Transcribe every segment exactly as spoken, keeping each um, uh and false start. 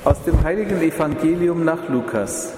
Aus dem heiligen Evangelium nach Lukas.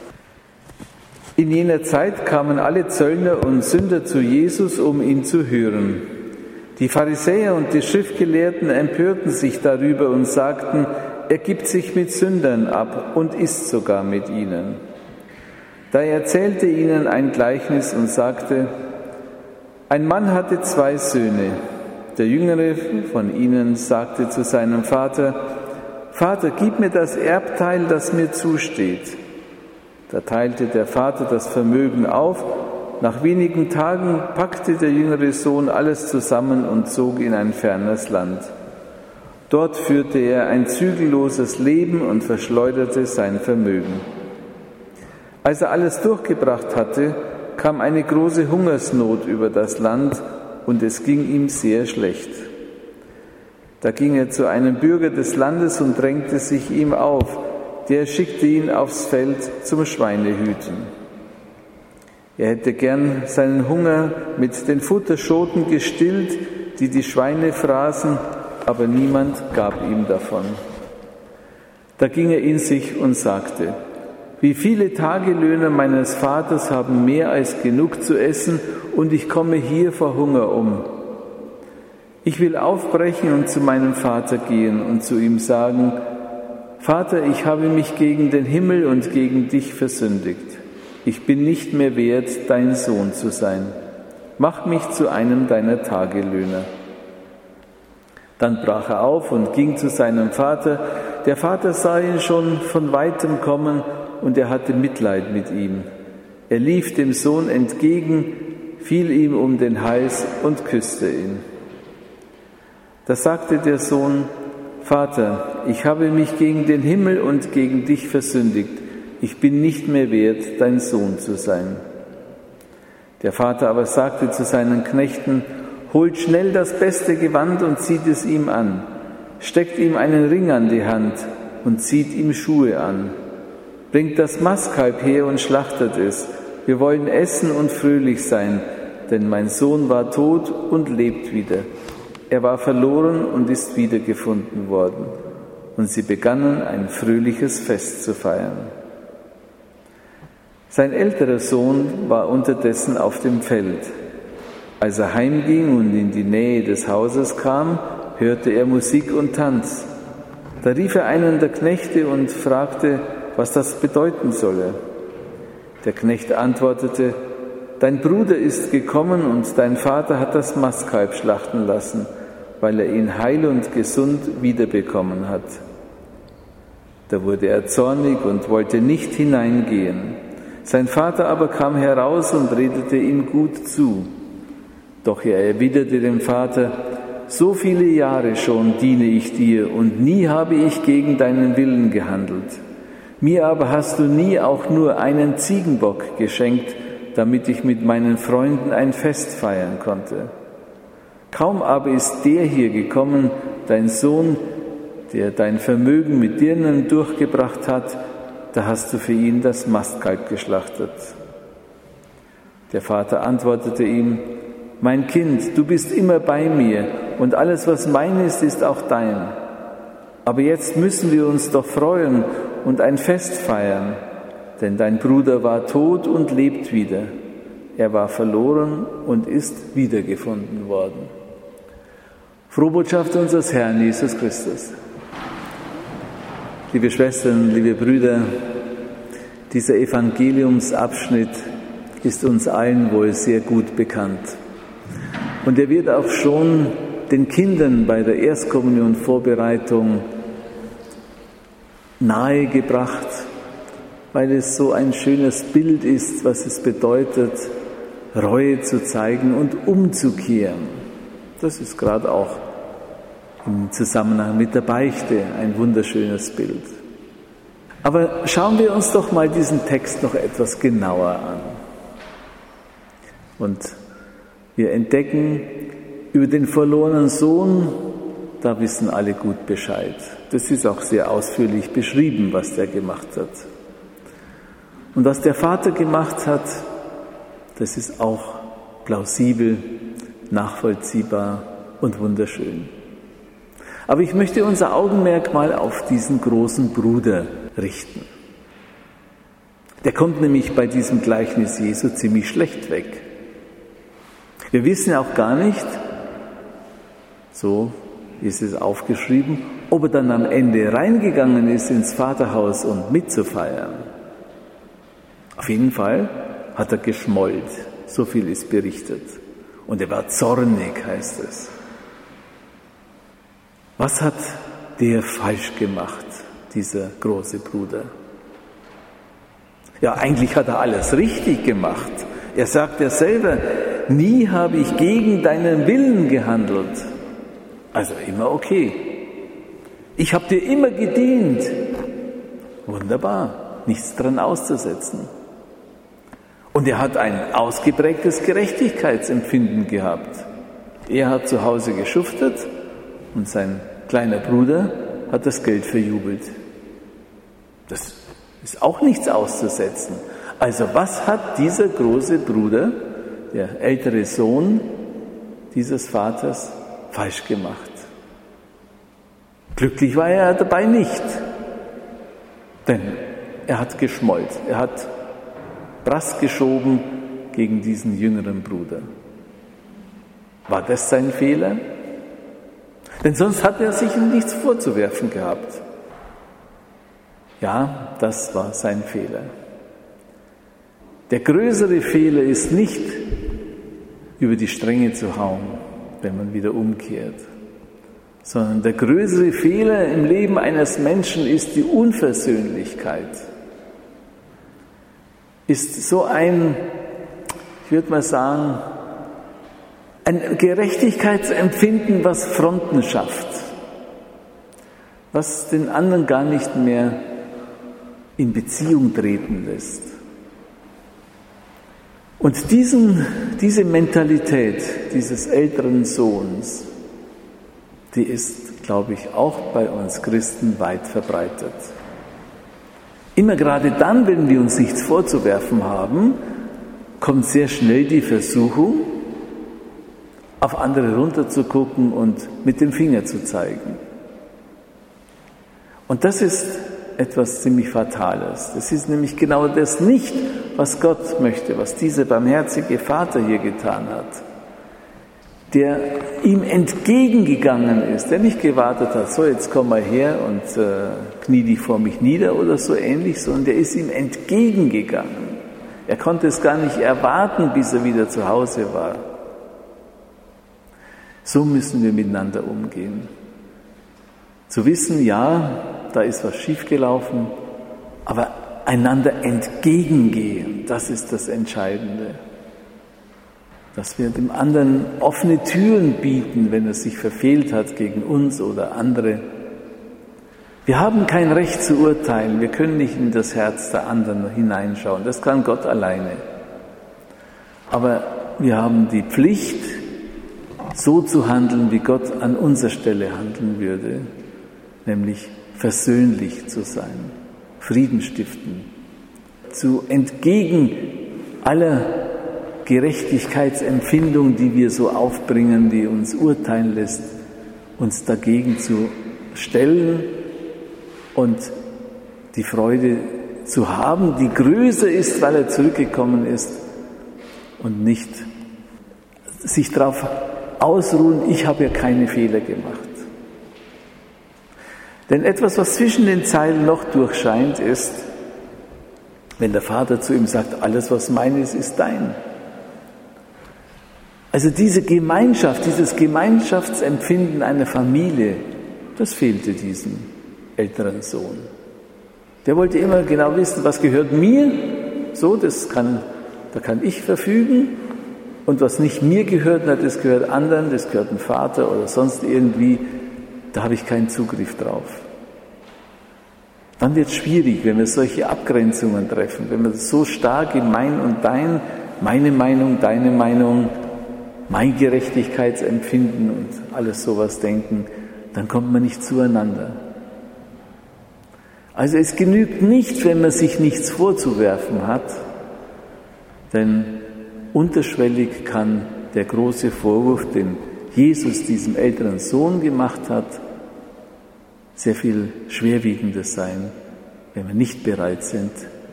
In jener Zeit kamen alle Zöllner und Sünder zu Jesus, um ihn zu hören. Die Pharisäer und die Schriftgelehrten empörten sich darüber und sagten, er gibt sich mit Sündern ab und isst sogar mit ihnen. Da erzählte ihnen ein Gleichnis und sagte, ein Mann hatte zwei Söhne. Der jüngere von ihnen sagte zu seinem Vater, Vater, gib mir das Erbteil, das mir zusteht. Da teilte der Vater das Vermögen auf. Nach wenigen Tagen packte der jüngere Sohn alles zusammen und zog in ein fernes Land. Dort führte er ein zügelloses Leben und verschleuderte sein Vermögen. Als er alles durchgebracht hatte, kam eine große Hungersnot über das Land und es ging ihm sehr schlecht. Da ging er zu einem Bürger des Landes und drängte sich ihm auf. Der schickte ihn aufs Feld zum Schweinehüten. Er hätte gern seinen Hunger mit den Futterschoten gestillt, die die Schweine fraßen, aber niemand gab ihm davon. Da ging er in sich und sagte, wie viele Tagelöhner meines Vaters haben mehr als genug zu essen und ich komme hier vor Hunger um. Ich will aufbrechen und zu meinem Vater gehen und zu ihm sagen, Vater, ich habe mich gegen den Himmel und gegen dich versündigt. Ich bin nicht mehr wert, dein Sohn zu sein. Mach mich zu einem deiner Tagelöhner. Dann brach er auf und ging zu seinem Vater. Der Vater sah ihn schon von weitem kommen und er hatte Mitleid mit ihm. Er lief dem Sohn entgegen, fiel ihm um den Hals und küsste ihn. Da sagte der Sohn, Vater, ich habe mich gegen den Himmel und gegen dich versündigt. Ich bin nicht mehr wert, dein Sohn zu sein. Der Vater aber sagte zu seinen Knechten, holt schnell das beste Gewand und zieht es ihm an. Steckt ihm einen Ring an die Hand und zieht ihm Schuhe an. Bringt das Mastkalb her und schlachtet es. Wir wollen essen und fröhlich sein, denn mein Sohn war tot und lebt wieder. Er war verloren und ist wiedergefunden worden. Und sie begannen, ein fröhliches Fest zu feiern. Sein älterer Sohn war unterdessen auf dem Feld. Als er heimging und in die Nähe des Hauses kam, hörte er Musik und Tanz. Da rief er einen der Knechte und fragte, was das bedeuten solle. Der Knecht antwortete, dein Bruder ist gekommen und dein Vater hat das Mastkalb schlachten lassen, weil er ihn heil und gesund wiederbekommen hat. Da wurde er zornig und wollte nicht hineingehen. Sein Vater aber kam heraus und redete ihm gut zu. Doch er erwiderte dem Vater, so viele Jahre schon diene ich dir und nie habe ich gegen deinen Willen gehandelt. Mir aber hast du nie auch nur einen Ziegenbock geschenkt, damit ich mit meinen Freunden ein Fest feiern konnte. Kaum aber ist der hier gekommen, dein Sohn, der dein Vermögen mit Dirnen durchgebracht hat, da hast du für ihn das Mastkalb geschlachtet. Der Vater antwortete ihm, mein Kind, du bist immer bei mir und alles, was mein ist, ist auch dein. Aber jetzt müssen wir uns doch freuen und ein Fest feiern, denn dein Bruder war tot und lebt wieder. Er war verloren und ist wiedergefunden worden. Frohbotschaft unseres Herrn Jesus Christus. Liebe Schwestern, liebe Brüder, dieser Evangeliumsabschnitt ist uns allen wohl sehr gut bekannt. Und er wird auch schon den Kindern bei der Erstkommunionvorbereitung nahegebracht, weil es so ein schönes Bild ist, was es bedeutet, Reue zu zeigen und umzukehren. Das ist gerade auch im Zusammenhang mit der Beichte ein wunderschönes Bild. Aber schauen wir uns doch mal diesen Text noch etwas genauer an. Und wir entdecken über den verlorenen Sohn, da wissen alle gut Bescheid. Das ist auch sehr ausführlich beschrieben, was der gemacht hat. Und was der Vater gemacht hat, das ist auch plausibel, nachvollziehbar und wunderschön. Aber ich möchte unser Augenmerk mal auf diesen großen Bruder richten. Der kommt nämlich bei diesem Gleichnis Jesu ziemlich schlecht weg. Wir wissen auch gar nicht, so ist es aufgeschrieben, ob er dann am Ende reingegangen ist ins Vaterhaus und mitzufeiern. Auf jeden Fall hat er geschmollt, so viel ist berichtet. Und er war zornig, heißt es. Was hat der falsch gemacht, dieser große Bruder? Ja, eigentlich hat er alles richtig gemacht. Er sagt ja selber, nie habe ich gegen deinen Willen gehandelt. Also immer okay. Ich habe dir immer gedient. Wunderbar, nichts dran auszusetzen. Und er hat ein ausgeprägtes Gerechtigkeitsempfinden gehabt. Er hat zu Hause geschuftet und sein kleiner Bruder hat das Geld verjubelt. Das ist auch nichts auszusetzen. Also was hat dieser große Bruder, der ältere Sohn dieses Vaters, falsch gemacht? Glücklich war er dabei nicht, denn er hat geschmollt, er hat Brass geschoben gegen diesen jüngeren Bruder. War das sein Fehler? Denn sonst hat er sich nichts vorzuwerfen gehabt. Ja, das war sein Fehler. Der größere Fehler ist nicht, über die Stränge zu hauen, wenn man wieder umkehrt, sondern der größere Fehler im Leben eines Menschen ist die Unversöhnlichkeit. Ist so ein, ich würde mal sagen, ein Gerechtigkeitsempfinden, was Fronten schafft, was den anderen gar nicht mehr in Beziehung treten lässt. Und diesen, diese Mentalität dieses älteren Sohns, die ist, glaube ich, auch bei uns Christen weit verbreitet. Immer gerade dann, wenn wir uns nichts vorzuwerfen haben, kommt sehr schnell die Versuchung, auf andere runterzugucken und mit dem Finger zu zeigen. Und das ist etwas ziemlich Fatales. Das ist nämlich genau das nicht, was Gott möchte, was dieser barmherzige Vater hier getan hat, der ihm entgegengegangen ist, der nicht gewartet hat, so jetzt komm mal her und äh, knie dich vor mich nieder oder so ähnlich, sondern der ist ihm entgegengegangen. Er konnte es gar nicht erwarten, bis er wieder zu Hause war. So müssen wir miteinander umgehen. Zu wissen, ja, da ist was schiefgelaufen, aber einander entgegengehen, das ist das Entscheidende. Dass wir dem anderen offene Türen bieten, wenn er sich verfehlt hat gegen uns oder andere. Wir haben kein Recht zu urteilen, wir können nicht in das Herz der anderen hineinschauen, das kann Gott alleine. Aber wir haben die Pflicht, so zu handeln, wie Gott an unserer Stelle handeln würde, nämlich versöhnlich zu sein, Frieden stiften, zu entgegen aller Gerechtigkeitsempfindung, die wir so aufbringen, die uns urteilen lässt, uns dagegen zu stellen und die Freude zu haben, die größer ist, weil er zurückgekommen ist und nicht sich darauf ausruhen, ich habe ja keine Fehler gemacht. Denn etwas, was zwischen den Zeilen noch durchscheint, ist, wenn der Vater zu ihm sagt, alles, was mein ist, ist dein. Also diese Gemeinschaft, dieses Gemeinschaftsempfinden einer Familie, das fehlte diesem älteren Sohn. Der wollte immer genau wissen, was gehört mir, so, das kann, da kann ich verfügen, und was nicht mir gehört, das gehört anderen, das gehört dem Vater oder sonst irgendwie, da habe ich keinen Zugriff drauf. Dann wird es schwierig, wenn wir solche Abgrenzungen treffen, wenn wir so stark in mein und dein, meine Meinung, deine Meinung, mein Gerechtigkeitsempfinden und alles sowas denken, dann kommt man nicht zueinander. Also es genügt nicht, wenn man sich nichts vorzuwerfen hat, denn unterschwellig kann der große Vorwurf, den Jesus diesem älteren Sohn gemacht hat, sehr viel Schwerwiegendes sein, wenn wir nicht bereit sind,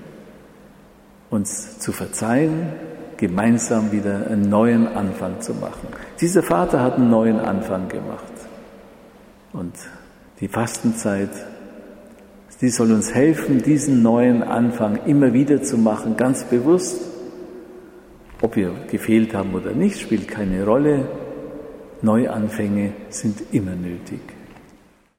uns zu verzeihen, gemeinsam wieder einen neuen Anfang zu machen. Dieser Vater hat einen neuen Anfang gemacht. Und die Fastenzeit, die soll uns helfen, diesen neuen Anfang immer wieder zu machen, ganz bewusst. Ob wir gefehlt haben oder nicht, spielt keine Rolle. Neuanfänge sind immer nötig.